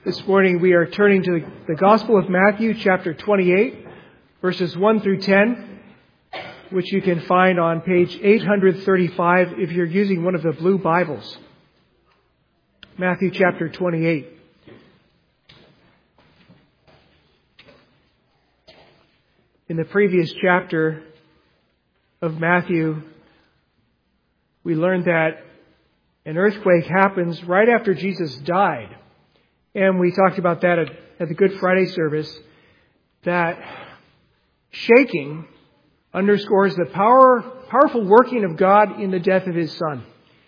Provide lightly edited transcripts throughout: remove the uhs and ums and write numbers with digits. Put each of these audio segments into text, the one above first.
This morning we are turning to the Gospel of Matthew, chapter 28, verses 1 through 10, which you can find on page 835 if you're using one of the blue Bibles. Matthew chapter 28. In the previous chapter of Matthew, we learned that an earthquake happens right after Jesus died. And we talked about that at the Good Friday service, that shaking underscores the powerful working of God in the death of His Son.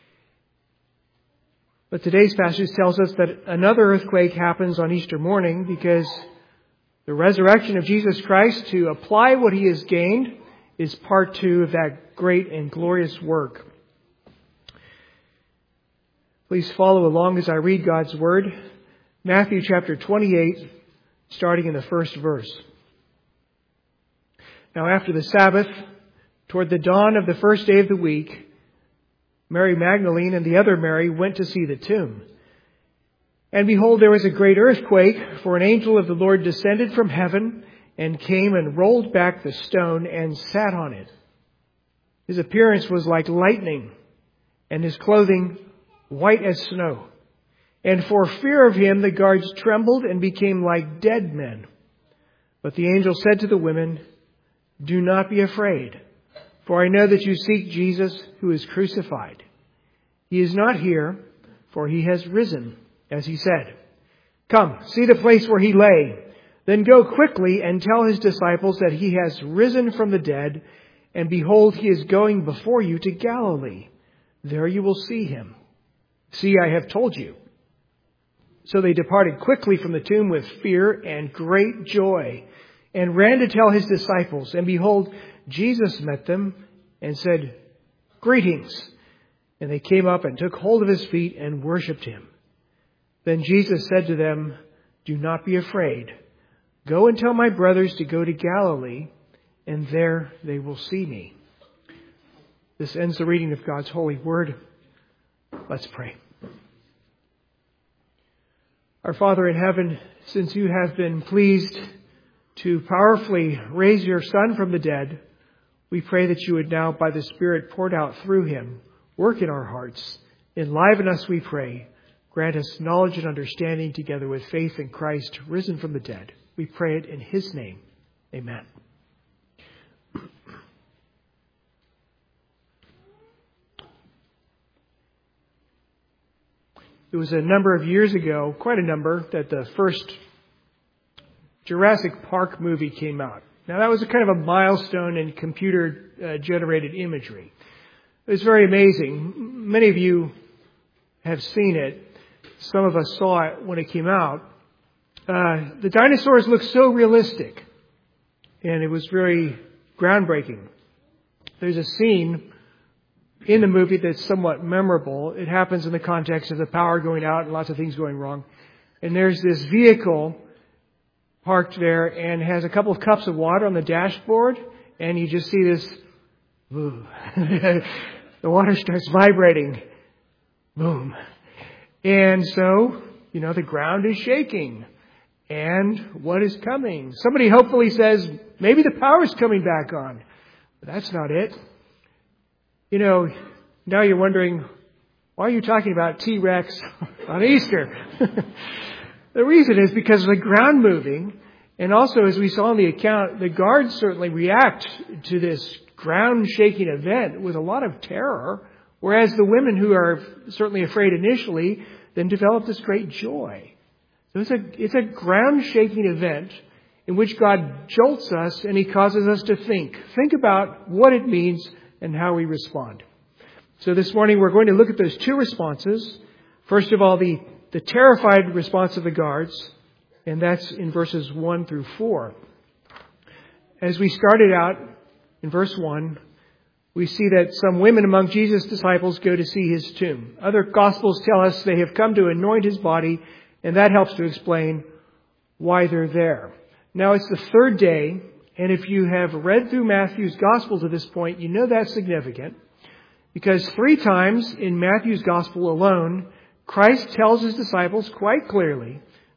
But today's passage tells us that another earthquake happens on Easter morning because the resurrection of Jesus Christ to apply what He has gained is part 2 of that great and glorious work. Please follow along as I read God's Word. Matthew chapter 28, starting in the first verse. Now after the Sabbath, toward the dawn of the first day of the week, Mary Magdalene and the other Mary went to see the tomb. And behold, there was a great earthquake, for an angel of the Lord descended from heaven and came and rolled back the stone and sat on it. His appearance was like lightning, and his clothing white as snow. And for fear of him, the guards trembled and became like dead men. But the angel said to the women, "Do not be afraid, for I know that you seek Jesus who is crucified. He is not here, for he has risen, as he said. Come, see the place where he lay. Then go quickly and tell his disciples that he has risen from the dead, and behold, he is going before you to Galilee. There you will see him. See, I have told you." So they departed quickly from the tomb with fear and great joy, and ran to tell his disciples. And behold, Jesus met them and said, "Greetings." And they came up and took hold of his feet and worshipped him. Then Jesus said to them, "Do not be afraid. Go and tell my brothers to go to Galilee, and there they will see me." This ends the reading of God's holy word. Let's pray. Our Father in heaven, since you have been pleased to powerfully raise your Son from the dead, we pray that you would now, by the Spirit poured out through him, work in our hearts. Enliven us, we pray. Grant us knowledge and understanding together with faith in Christ, risen from the dead. We pray it in his name. Amen. It was a number of years ago, quite a number, that the first Jurassic Park movie came out. Now that was a kind of a milestone in computer-generated imagery. It was very amazing. Many of you have seen it. Some of us saw it when it came out. The dinosaurs looked so realistic, and it was very groundbreaking. There's a scene in the movie that's somewhat memorable. It happens in the context of the power going out and lots of things going wrong. And there's this vehicle parked there and has a couple of cups of water on the dashboard, and you just see this, ooh, the water starts vibrating. Boom. And so, the ground is shaking. And what is coming? Somebody hopefully says, maybe the power's coming back on. But that's not it. Now you're wondering, why are you talking about T-Rex on Easter? The reason is because of the ground moving. And also, as we saw in the account, the guards certainly react to this ground shaking event with a lot of terror. Whereas the women, who are certainly afraid initially, then develop this great joy. So it's a ground shaking event in which God jolts us and he causes us to think. Think about what it means and how we respond. So this morning we're going to look at those two responses. First of all, the terrified response of the guards, and that's in verses 1 through 4. As we started out in verse 1, we see that some women among Jesus' disciples go to see his tomb. Other Gospels tell us they have come to anoint his body, and that helps to explain why they're there. Now it's the third day, and if you have read through Matthew's Gospel to this point, you know that's significant. Because 3 times in Matthew's Gospel alone, Christ tells his disciples quite clearly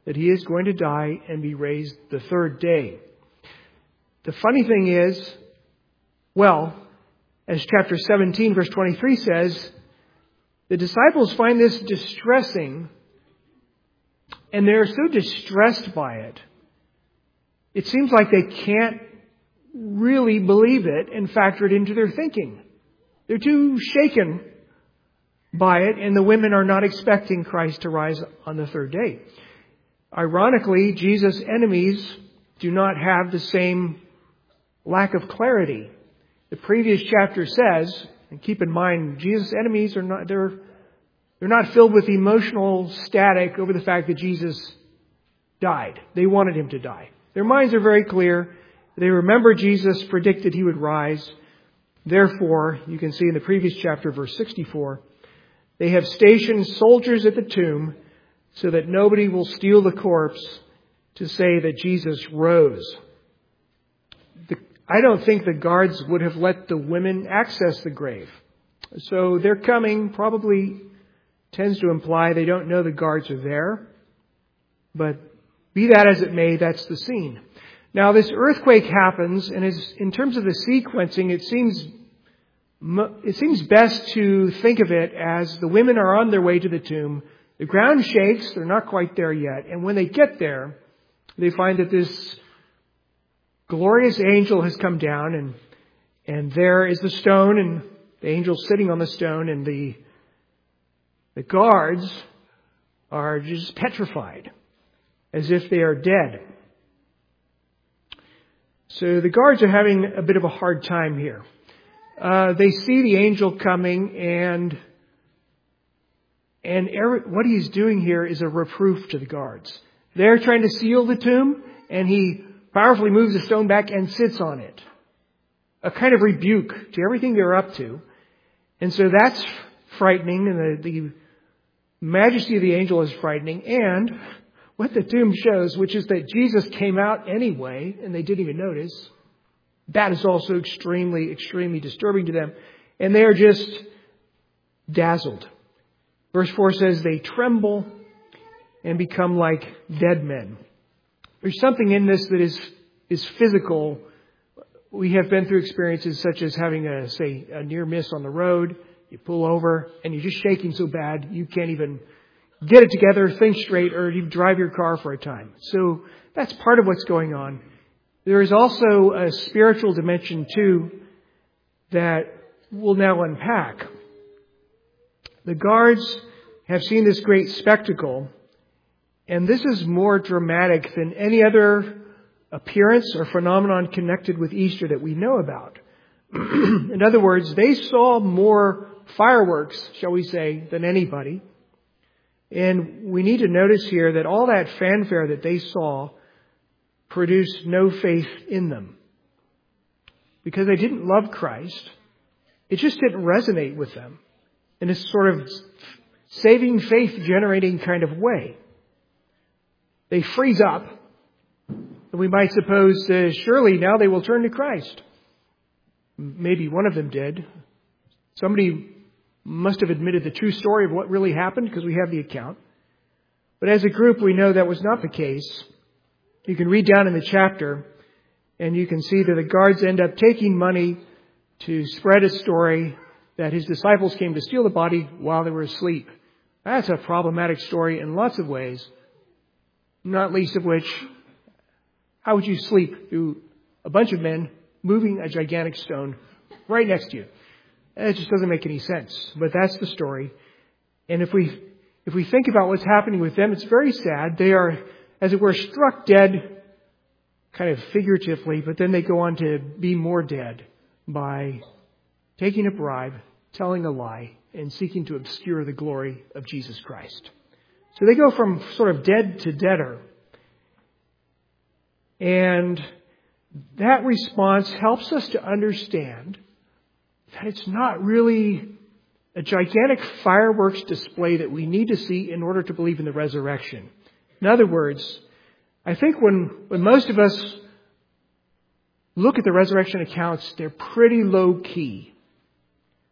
that he is going to die and be raised the third day. The funny thing is, well, as chapter 17, verse 23 says, the disciples find this distressing, and they're so distressed by it. It seems like they can't really believe it and factor it into their thinking. They're too shaken by it, and the women are not expecting Christ to rise on the third day. Ironically, Jesus' enemies do not have the same lack of clarity. The previous chapter says, and keep in mind, Jesus' enemies are not, they're not filled with emotional static over the fact that Jesus died. They wanted him to die. Their minds are very clear. They remember Jesus predicted he would rise. Therefore, you can see in the previous chapter, verse 64, they have stationed soldiers at the tomb so that nobody will steal the corpse to say that Jesus rose. I don't think the guards would have let the women access the grave. So their coming probably tends to imply they don't know the guards are there. But be that as it may, that's the scene. Now this earthquake happens, and in terms of the sequencing, it seems best to think of it as the women are on their way to the tomb. The ground shakes, they're not quite there yet. And when they get there, they find that this glorious angel has come down, and there is the stone, and the angel sitting on the stone, and the guards are just petrified, as if they are dead. So the guards are having a bit of a hard time here. They see the angel coming, and what he's doing here is a reproof to the guards. They're trying to seal the tomb, and he powerfully moves the stone back and sits on it. A kind of rebuke to everything they're up to. And so that's frightening, and the majesty of the angel is frightening. And what the tomb shows, which is that Jesus came out anyway, and they didn't even notice, that is also extremely, extremely disturbing to them. And they are just dazzled. Verse 4 says, they tremble and become like dead men. There's something in this that is physical. We have been through experiences such as having a near miss on the road. You pull over and you're just shaking so bad you can't even get it together, think straight, or you drive your car for a time. So that's part of what's going on. There is also a spiritual dimension too that we'll now unpack. The guards have seen this great spectacle, and this is more dramatic than any other appearance or phenomenon connected with Easter that we know about. In other words, they saw more fireworks, shall we say, than anybody. And we need to notice here that all that fanfare that they saw produced no faith in them. Because they didn't love Christ. It just didn't resonate with them in a sort of saving faith generating kind of way. They freeze up. And we might suppose, surely now they will turn to Christ. Maybe one of them did. Somebody must have admitted the true story of what really happened because we have the account. But as a group, we know that was not the case. You can read down in the chapter and you can see that the guards end up taking money to spread a story that his disciples came to steal the body while they were asleep. That's a problematic story in lots of ways. Not least of which, how would you sleep through a bunch of men moving a gigantic stone right next to you? It just doesn't make any sense. But that's the story. And if we think about what's happening with them, it's very sad. They are, as it were, struck dead, kind of figuratively, but then they go on to be more dead by taking a bribe, telling a lie, and seeking to obscure the glory of Jesus Christ. So they go from sort of dead to deader. And that response helps us to understand that it's not really a gigantic fireworks display that we need to see in order to believe in the resurrection. In other words, I think when most of us look at the resurrection accounts, they're pretty low key.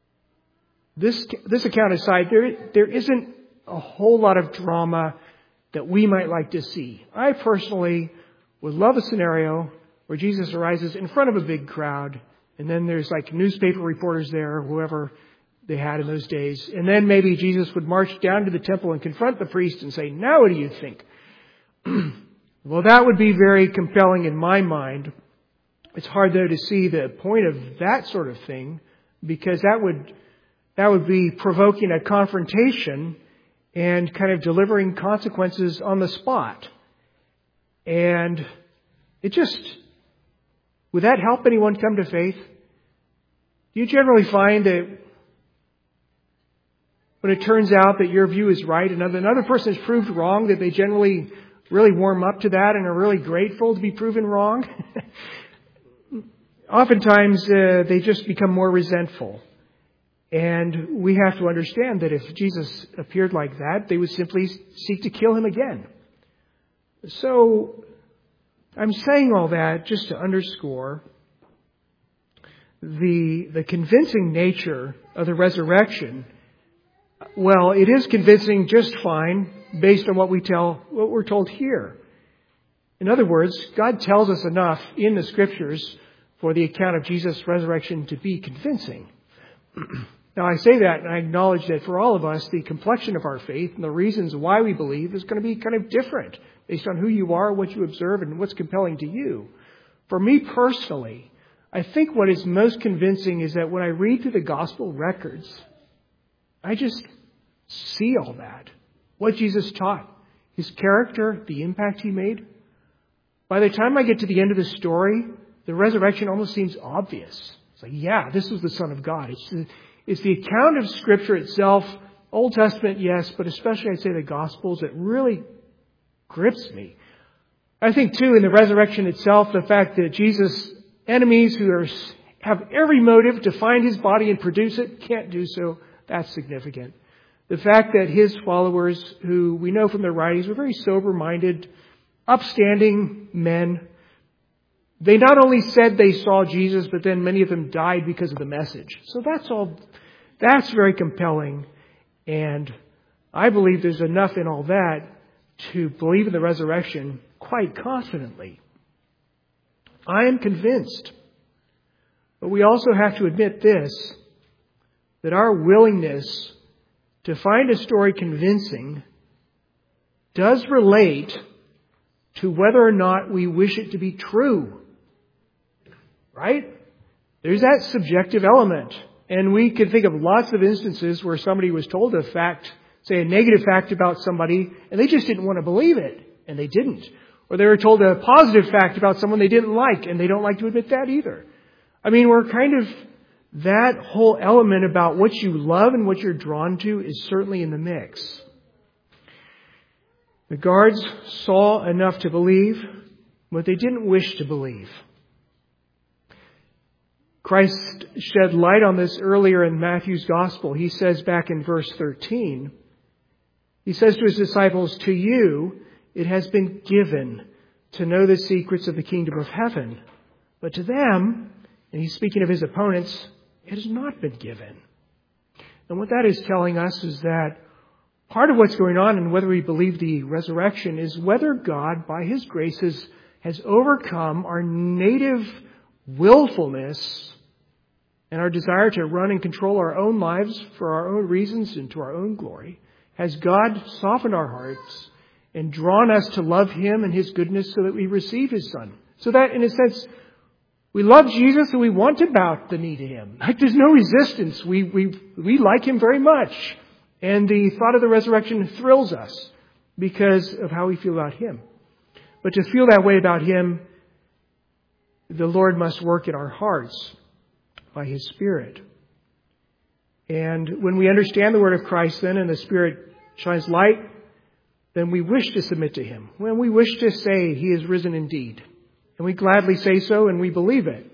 This account aside, there isn't a whole lot of drama that we might like to see. I personally would love a scenario where Jesus arises in front of a big crowd, and then there's like newspaper reporters there, whoever they had in those days. And then maybe Jesus would march down to the temple and confront the priest and say, "Now what do you think?" Well, that would be very compelling in my mind. It's hard, though, to see the point of that sort of thing, because that would be provoking a confrontation and kind of delivering consequences on the spot. And would that help anyone come to faith? Do you generally find that when it turns out that your view is right and another person is proved wrong, that they generally really warm up to that and are really grateful to be proven wrong? Oftentimes, they just become more resentful. And we have to understand that if Jesus appeared like that, they would simply seek to kill him again. So, I'm saying all that just to underscore the convincing nature of the resurrection. Well, it is convincing just fine based on what we're told here. In other words, God tells us enough in the Scriptures for the account of Jesus' resurrection to be convincing. Now, I say that and I acknowledge that for all of us, the complexion of our faith and the reasons why we believe is going to be kind of different based on who you are, what you observe, and what's compelling to you. For me personally, I think what is most convincing is that when I read through the gospel records, I just see all that. What Jesus taught, his character, the impact he made. By the time I get to the end of the story, the resurrection almost seems obvious. It's like, yeah, this was the Son of God. It's the account of Scripture itself, Old Testament, yes, but especially I'd say the Gospels, that really grips me. I think, too, in the resurrection itself, the fact that Jesus' enemies who have every motive to find his body and produce it can't do so, that's significant. The fact that his followers, who we know from their writings were very sober-minded, upstanding men, they not only said they saw Jesus, but then many of them died because of the message. So that's very compelling. And I believe there's enough in all that to believe in the resurrection quite confidently. I am convinced. But we also have to admit this, that our willingness to find a story convincing does relate to whether or not we wish it to be true. Right? There's that subjective element. And we could think of lots of instances where somebody was told a fact, say a negative fact about somebody, and they just didn't want to believe it, and they didn't. Or they were told a positive fact about someone they didn't like, and they don't like to admit that either. I mean, we're kind of, that whole element about what you love and what you're drawn to is certainly in the mix. The guards saw enough to believe, but they didn't wish to believe. Christ shed light on this earlier in Matthew's Gospel. He says back in verse 13, he says to his disciples, "To you it has been given to know the secrets of the kingdom of heaven. But to them," and he's speaking of his opponents, "it has not been given." And what that is telling us is that part of what's going on and whether we believe the resurrection is whether God, by his graces, has overcome our native willfulness and our desire to run and control our own lives for our own reasons and to our own glory. Has God softened our hearts and drawn us to love him and his goodness so that we receive his Son? So that, in a sense, we love Jesus and we want to bow the knee to him. Like there's no resistance. We like him very much. And the thought of the resurrection thrills us because of how we feel about him. But to feel that way about him, the Lord must work in our hearts by his Spirit. And when we understand the word of Christ then and the Spirit shines light, then we wish to submit to him. When we wish to say he is risen indeed. And we gladly say so and we believe it.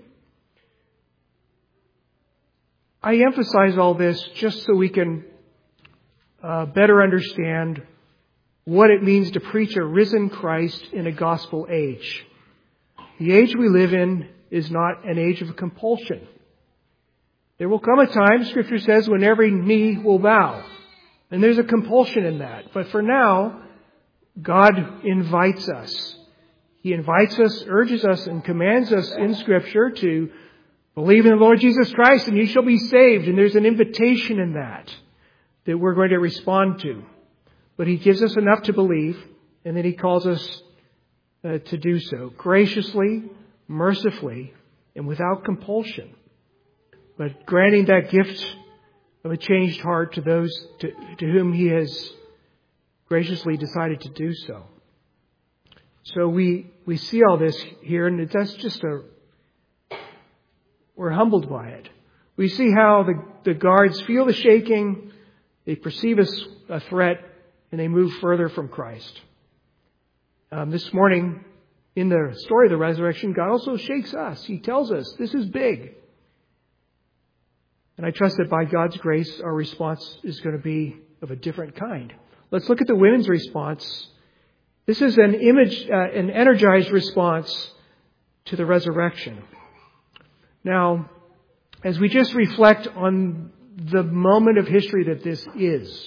I emphasize all this just so we can better understand what it means to preach a risen Christ in a gospel age. The age we live in is not an age of compulsion. There will come a time, Scripture says, when every knee will bow. And there's a compulsion in that. But for now, God invites us. He invites us, urges us, and commands us in Scripture to believe in the Lord Jesus Christ and you shall be saved. And there's an invitation in that we're going to respond to. But He gives us enough to believe, and then He calls us to do so graciously, mercifully, and without compulsion. But granting that gift of a changed heart to those to whom He has graciously decided to do so. So we see all this here, and that's just we're humbled by it. We see how the guards feel the shaking, they perceive a threat, and they move further from Christ. This morning, in the story of the resurrection, God also shakes us. He tells us, this is big. And I trust that by God's grace, our response is going to be of a different kind. Let's look at the women's response. This is an energized response to the resurrection. Now, as we just reflect on the moment of history that this is,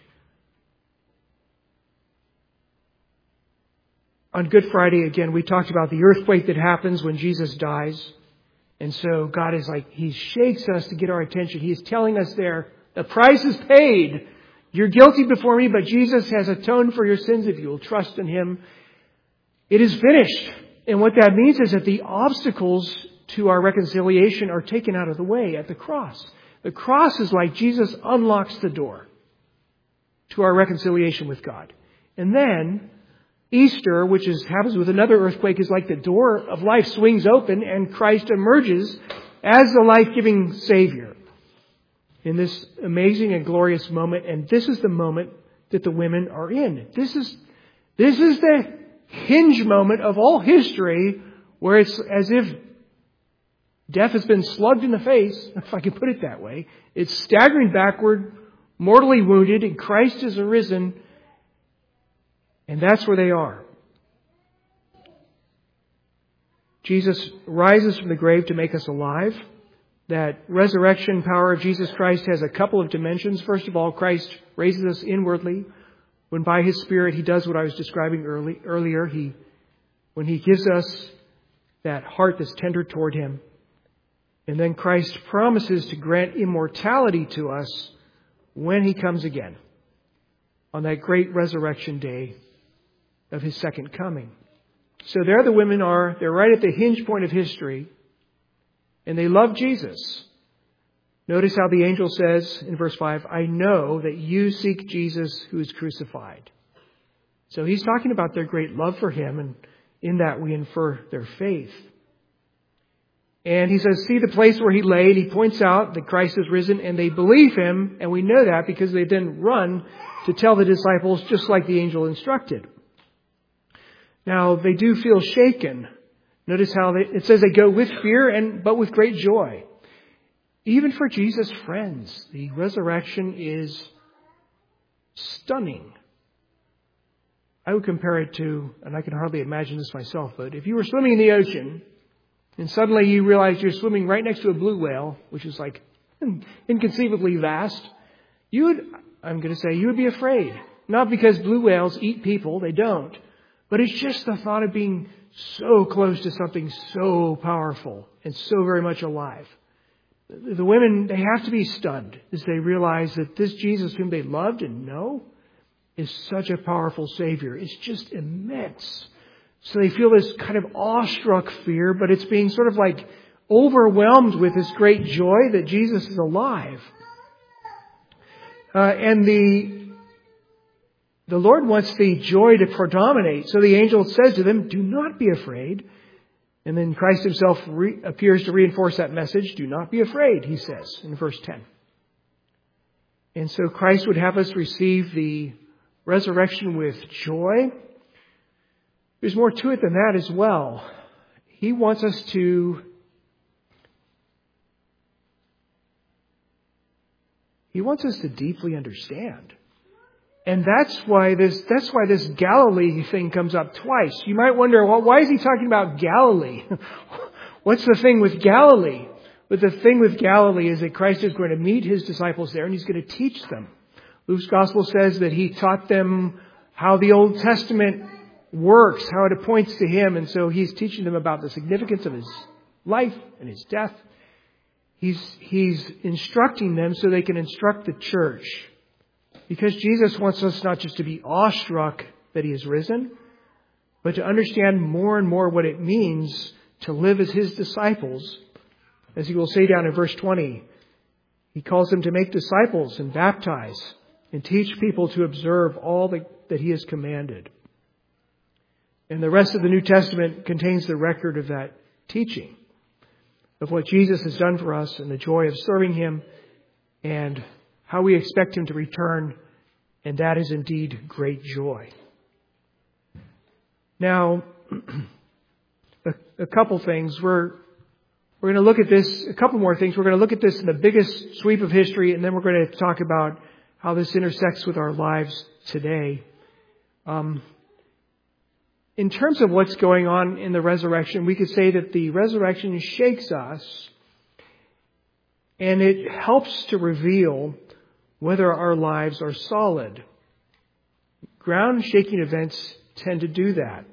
on Good Friday, again, we talked about the earthquake that happens when Jesus dies. And so God is like, He shakes us to get our attention. He is telling us there, the price is paid. You're guilty before me, but Jesus has atoned for your sins if you will trust in Him. It is finished. And what that means is that the obstacles to our reconciliation are taken out of the way at the cross. The cross is like Jesus unlocks the door to our reconciliation with God. And then Easter, which happens with another earthquake, is like the door of life swings open and Christ emerges as the life-giving Savior in this amazing and glorious moment. And this is the moment that the women are in. This is the hinge moment of all history where it's as if death has been slugged in the face, if I can put it that way. It's staggering backward, mortally wounded, and Christ is arisen. And that's where they are. Jesus rises from the grave to make us alive. That resurrection power of Jesus Christ has a couple of dimensions. First of all, Christ raises us inwardly when by His Spirit He does what I was describing earlier. When He gives us that heart that's tender toward Him. And then Christ promises to grant immortality to us when He comes again on that great resurrection day of His second coming. So there the women are. They're right at the hinge point of history. And they love Jesus. Notice how the angel says in verse 5, I know that you seek Jesus who is crucified. So He's talking about their great love for Him. And in that we infer their faith. And He says, see the place where He lay. And He points out that Christ has risen. And they believe Him. And we know that because they then run to tell the disciples just like the angel instructed. Now, they do feel shaken. Notice how it says they go with fear but with great joy. Even for Jesus' friends, the resurrection is stunning. I would compare it to, and I can hardly imagine this myself, but if you were swimming in the ocean and suddenly you realize you're swimming right next to a blue whale, which is like inconceivably vast, you would be afraid. Not because blue whales eat people, they don't. But it's just the thought of being so close to something so powerful and so very much alive. The women, they have to be stunned as they realize that this Jesus whom they loved and know is such a powerful Savior. It's just immense. So they feel this kind of awestruck fear, but it's being sort of like overwhelmed with this great joy that Jesus is alive. And the Lord wants the joy to predominate. So the angel says to them, do not be afraid. And then Christ Himself appears to reinforce that message. Do not be afraid, He says in verse 10. And so Christ would have us receive the resurrection with joy. There's more to it than that as well. He wants us to deeply understand. And that's why this Galilee thing comes up twice. You might wonder, well, why is He talking about Galilee? What's the thing with Galilee? But the thing with Galilee is that Christ is going to meet His disciples there and He's going to teach them. Luke's gospel says that He taught them how the Old Testament works, how it points to Him. And so He's teaching them about the significance of His life and His death. He's instructing them so they can instruct the church. Because Jesus wants us not just to be awestruck that He has risen, but to understand more and more what it means to live as His disciples. As He will say down in verse 20, He calls them to make disciples and baptize and teach people to observe all that He has commanded. And the rest of the New Testament contains the record of that teaching, of what Jesus has done for us and the joy of serving Him and how we expect Him to return. And that is indeed great joy. Now, a couple things. We're going to look at this, a couple more things. We're going to look at this in the biggest sweep of history, and then we're going to talk about how this intersects with our lives today. In terms of what's going on in the resurrection, we could say that the resurrection shakes us, and it helps to reveal whether our lives are solid. Ground-shaking events tend to do that.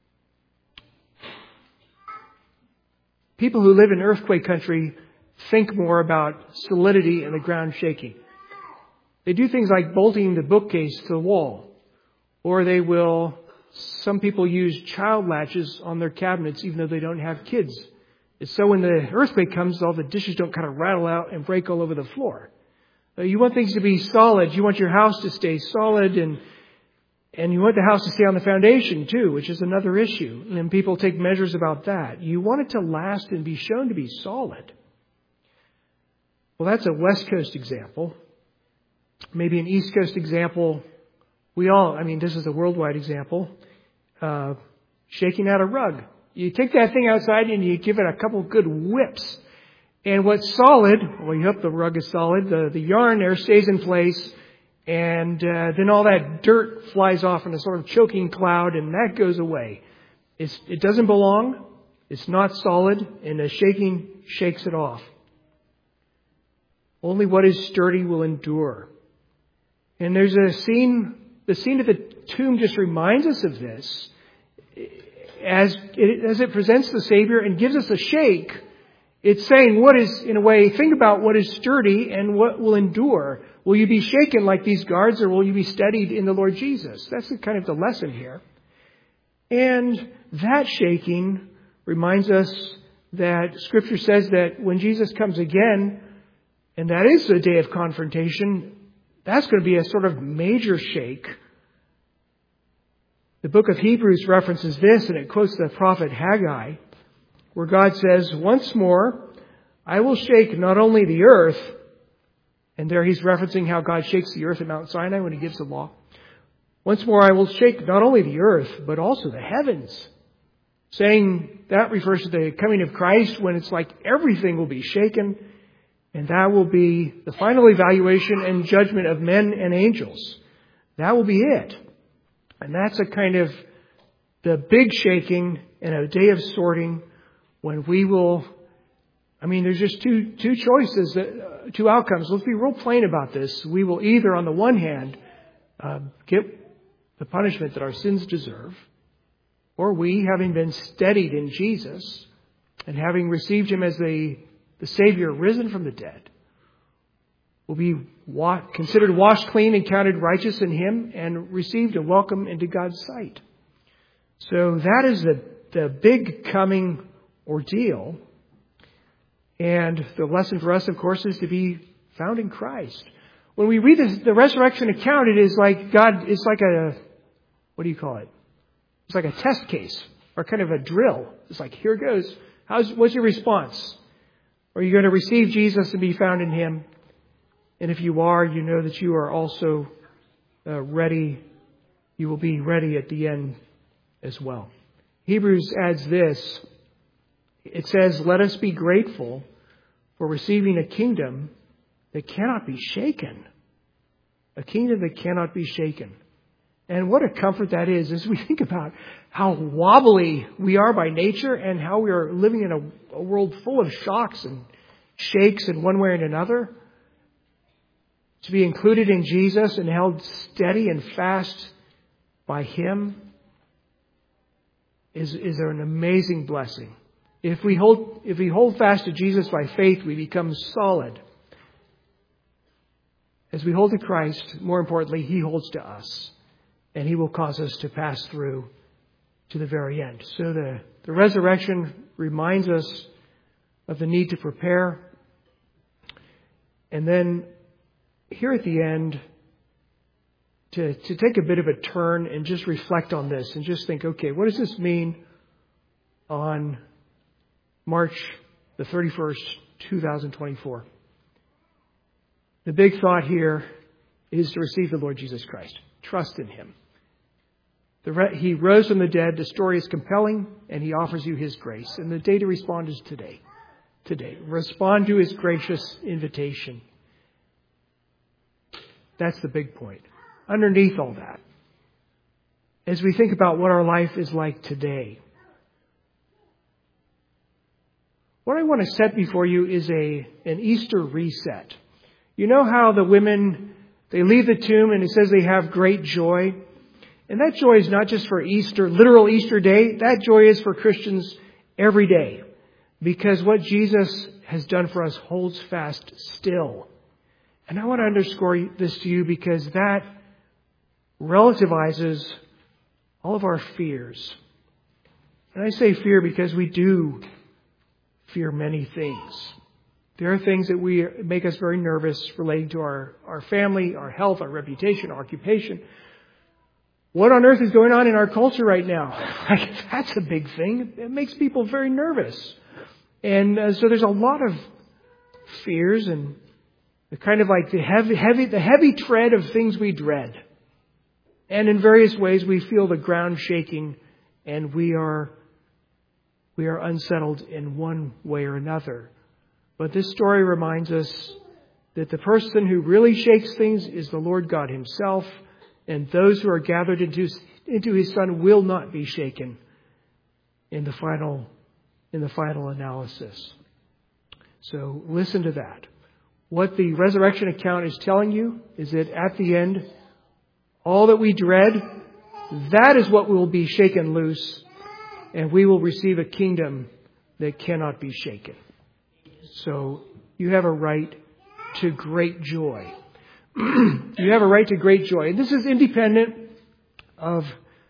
People who live in earthquake country think more about solidity and the ground shaking. They do things like bolting the bookcase to the wall. Or some people use child latches on their cabinets even though they don't have kids. It's so when the earthquake comes, all the dishes don't kind of rattle out and break all over the floor. You want things to be solid. You want your house to stay solid, and you want the house to stay on the foundation too, which is another issue. And people take measures about that. You want it to last and be shown to be solid. Well, that's a West Coast example. Maybe an East Coast example. This is a worldwide example. Shaking out a rug. You take that thing outside and you give it a couple good whips. And what's solid, well, you hope the rug is solid. The yarn there stays in place. And then all that dirt flies off in a sort of choking cloud, and that goes away. It doesn't belong. It's not solid, and the shaking shakes it off. Only what is sturdy will endure. And there's a scene, the scene of the tomb just reminds us of this. As it presents the Savior and gives us a shake, it's saying think about what is sturdy and what will endure. Will you be shaken like these guards, or will you be steadied in the Lord Jesus? That's kind of the lesson here. And that shaking reminds us that Scripture says that when Jesus comes again, and that is the day of confrontation, that's going to be a sort of major shake. The book of Hebrews references this, and it quotes the prophet Haggai, where God says, "Once more, I will shake not only the earth," and there he's referencing how God shakes the earth at Mount Sinai when He gives the law. "Once more, I will shake not only the earth, but also the heavens." Saying that refers to the coming of Christ, when it's like everything will be shaken, and that will be the final evaluation and judgment of men and angels. That will be it. And that's a kind of the big shaking and a day of sorting when we will, there's just two choices, two outcomes. Let's be real plain about this. We will either, on the one hand, get the punishment that our sins deserve, or we, having been steadied in Jesus and having received Him as the Savior risen from the dead, will be considered washed clean and counted righteous in Him and received and welcomed into God's sight. So that is the big coming ordeal. And the lesson for us, of course, is to be found in Christ. When we read the resurrection account, it is like it's like what do you call it? It's like a test case or kind of a drill. It's like, here it goes. What's your response? Are you going to receive Jesus and be found in Him? And if you are, you know that you are also ready. You will be ready at the end as well. Hebrews adds this. It says, "Let us be grateful for receiving a kingdom that cannot be shaken." A kingdom that cannot be shaken. And what a comfort that is as we think about how wobbly we are by nature and how we are living in a world full of shocks and shakes in one way and another. To be included in Jesus and held steady and fast by Him is an amazing blessing. If we hold fast to Jesus by faith, we become solid. As we hold to Christ, more importantly, He holds to us. And He will cause us to pass through to the very end. So the resurrection reminds us of the need to prepare. And then here at the end, to take a bit of a turn and just reflect on this and just think, okay, what does this mean on March the 31st, 2024? The big thought here is to receive the Lord Jesus Christ. Trust in Him. He rose from the dead. The story is compelling, and He offers you His grace. And the day to respond is today. Today. Respond to His gracious invitation. That's the big point. Underneath all that, as we think about what our life is like today, what I want to set before you is an Easter reset. You know how the women, they leave the tomb and it says they have great joy? And that joy is not just for Easter, literal Easter day. That joy is for Christians every day. Because what Jesus has done for us holds fast still. And I want to underscore this to you because that relativizes all of our fears. And I say fear because we do fear many things. There are things that make us very nervous relating to our family, our health, our reputation, our occupation. What on earth is going on in our culture right now? That's a big thing. It makes people very nervous. And so there's a lot of fears and kind of like the heavy tread of things we dread. And in various ways we feel the ground shaking and we are unsettled in one way or another. But this story reminds us that the person who really shakes things is the Lord God Himself. And those who are gathered into His Son will not be shaken in the final analysis. So listen to that. What the resurrection account is telling you is that at the end, all that we dread, that is what will be shaken loose, and we will receive a kingdom that cannot be shaken. So you have a right to great joy. You have a right to great joy. And this is independent of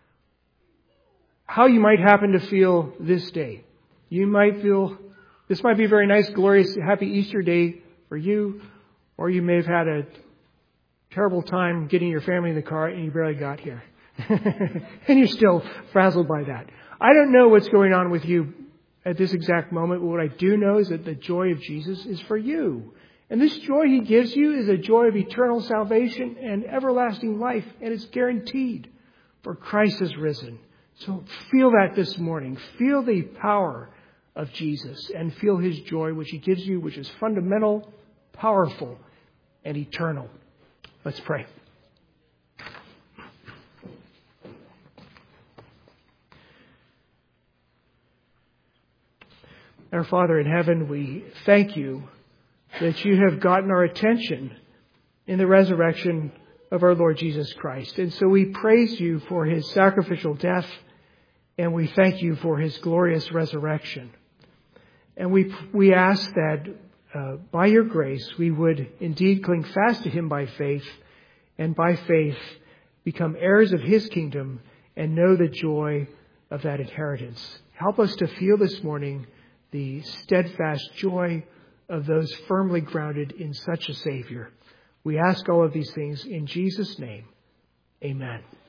how you might happen to feel this day. You might feel this might be a very nice, glorious, happy Easter day for you, or you may have had a terrible time getting your family in the car and you barely got here. And you're still frazzled by that. I don't know what's going on with you at this exact moment, but what I do know is that the joy of Jesus is for you. And this joy He gives you is a joy of eternal salvation and everlasting life. And it's guaranteed, for Christ has risen. So feel that this morning. Feel the power of Jesus and feel His joy, which He gives you, which is fundamental, powerful, and eternal. Let's pray. Our Father in heaven, we thank You that You have gotten our attention in the resurrection of our Lord Jesus Christ. And so we praise You for His sacrificial death, and we thank You for His glorious resurrection. And we ask that by Your grace we would indeed cling fast to Him by faith, and by faith become heirs of His kingdom and know the joy of that inheritance. Help us to feel this morning the steadfast joy of those firmly grounded in such a Savior. We ask all of these things in Jesus' name. Amen.